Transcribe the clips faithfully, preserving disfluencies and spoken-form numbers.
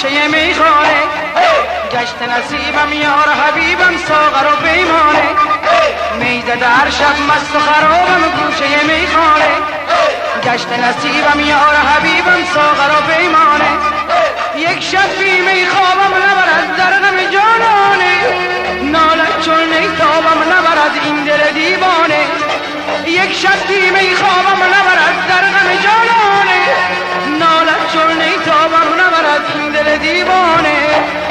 گوشه میخانه، گشت نصیبم یار حبیبم ساغر و پیمانه، میزه در شب مست و خرابم گوشه میخانه، گشت نصیبم یار حبیبم ساغر و پیمانه، یک شب بی میخوابم نبرد در غم جانانه، نالت چون نیتابم نبرد این دل دیوانه، یک شب بی میخوابم نبرد در غم جانانه، نالت چون نیتابم نبرد این دل دیوانه.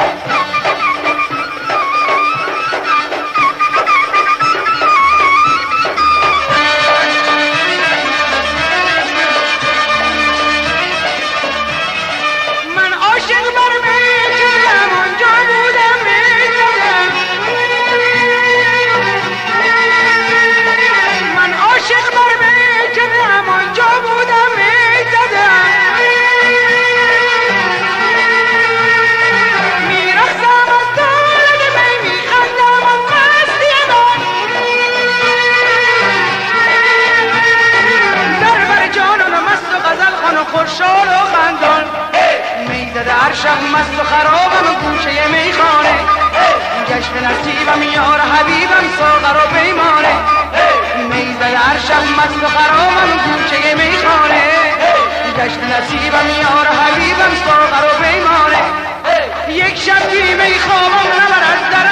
خورشال و خندان میزه در شب مست و خرابم گوشه میخانه، گشت نصیبم یار حبیبم ساغر و پیمانه، میزه در شب مست و خرابم گوشه میخانه، گشت نصیبم یار حبیبم ساغر و پیمانه، یک شب بی میخوابم نبرد در